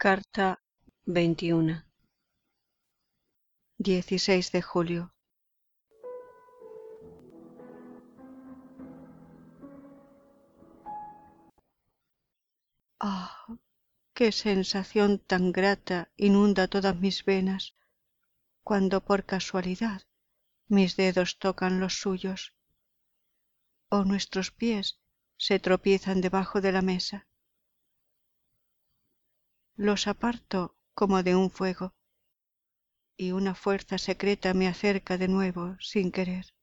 Carta 21. 16 de julio. ¡Ah! ¡Qué sensación tan grata inunda todas mis venas cuando por casualidad mis dedos tocan los suyos o nuestros pies se tropiezan debajo de la mesa! Los aparto como de un fuego y una fuerza secreta me acerca de nuevo sin querer.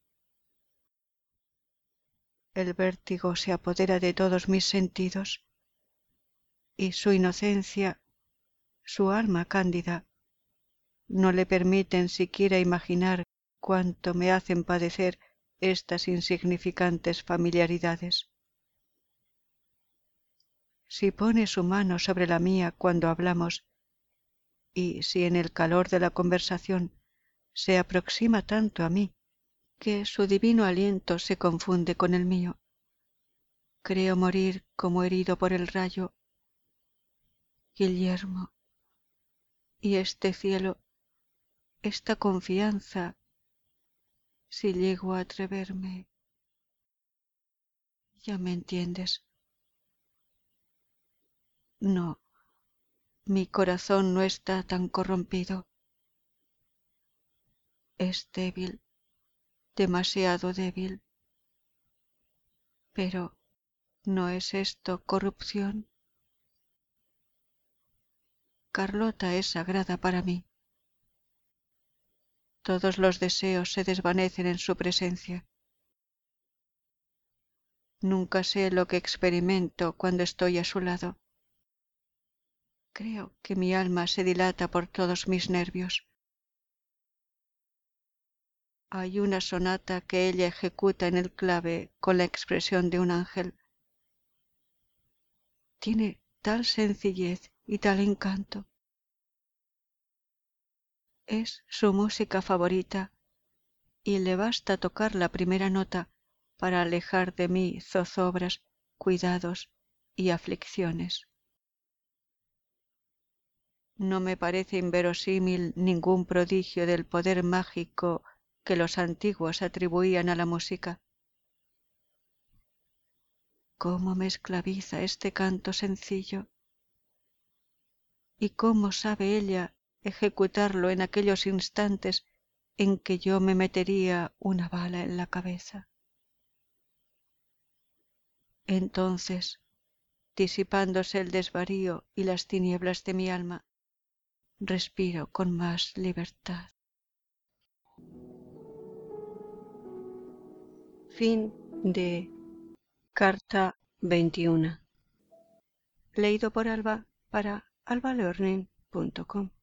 El vértigo se apodera de todos mis sentidos y su inocencia, su alma cándida, no le permiten siquiera imaginar cuánto me hacen padecer estas insignificantes familiaridades. Si pone su mano sobre la mía cuando hablamos, y si en el calor de la conversación se aproxima tanto a mí que su divino aliento se confunde con el mío, creo morir como herido por el rayo. Guillermo, y este cielo, esta confianza, si llego a atreverme, ya me entiendes. No, mi corazón no está tan corrompido. Es débil, demasiado débil. Pero, ¿no es esto corrupción? Carlota es sagrada para mí. Todos los deseos se desvanecen en su presencia. Nunca sé lo que experimento cuando estoy a su lado. Creo que mi alma se dilata por todos mis nervios. Hay una sonata que ella ejecuta en el clave con la expresión de un ángel. Tiene tal sencillez y tal encanto. Es su música favorita y le basta tocar la primera nota para alejar de mí zozobras, cuidados y aflicciones. No me parece inverosímil ningún prodigio del poder mágico que los antiguos atribuían a la música. ¿Cómo me esclaviza este canto sencillo? ¿Y cómo sabe ella ejecutarlo en aquellos instantes en que yo me metería una bala en la cabeza? Entonces, disipándose el desvarío y las tinieblas de mi alma, respiro con más libertad. Fin de Carta 21. Leído por Alba para albalearning.com.